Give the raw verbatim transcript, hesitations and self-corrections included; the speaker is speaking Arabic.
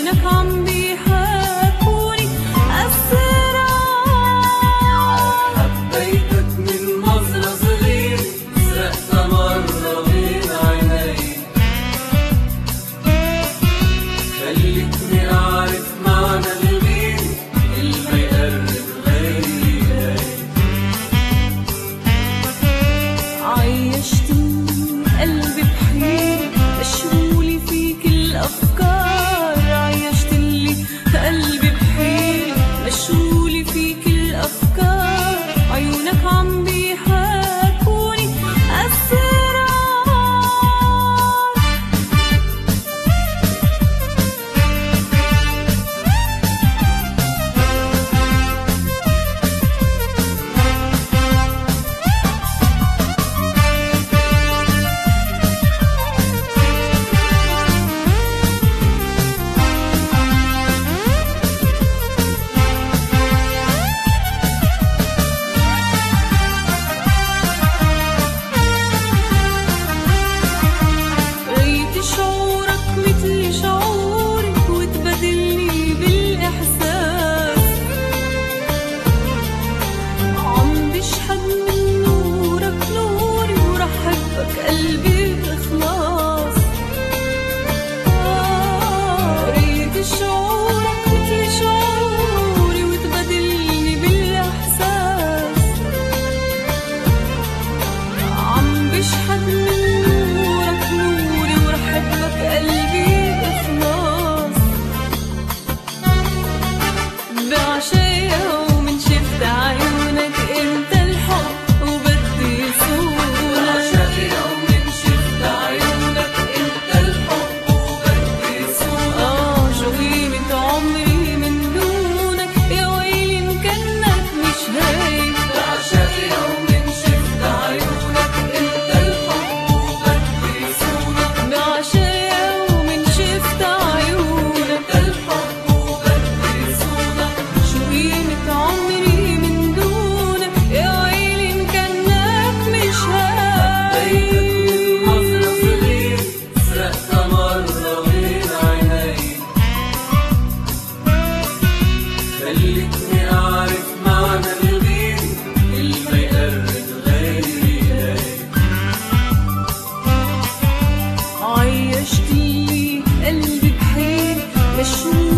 عيونك عم بيحاكوني أسرار. حبيتك من نظرة صغيرة سرقتها مرة من عيني، خلتني أعرف معنى الغير اللي ما يقرب غيري إلي. عيشتني قلبي بحيرة مشغولة فيك الأفكار، عيشتلي قلبي بحيرة مشغولة فيك الأفكار، عيونك عم بيحاكوني أسرار. شعورك مثل شعوري وتبادلني بالإحساس، عم بشحن من نورك نوري ورح حبك قلبي بإخلاص. ريت شعورك مثل شعوري وتبادلني بالإحساس، عم بشحن من قلبي إخلاص. بعشق يوم شفت عيونك انت الحب وبدي صونك، بعشق يوم شفت عيونك انت الحب وبدي صونك. اه شو قيمة عمري من دونك يا ويلي إن كنك مش هيك. بعشق يوم شفت عيونك انت الحب وبدي صونك، بعشق عمري من دونك يا ويلي إن كنك مش هاي. حبيتك من نظرة صغيرة سرقتها مرة من عيني، خلتني أعرف معنى الغير اللي ما يقرب غيري إلي. عيشتلي قلبي بحيرة مشغولة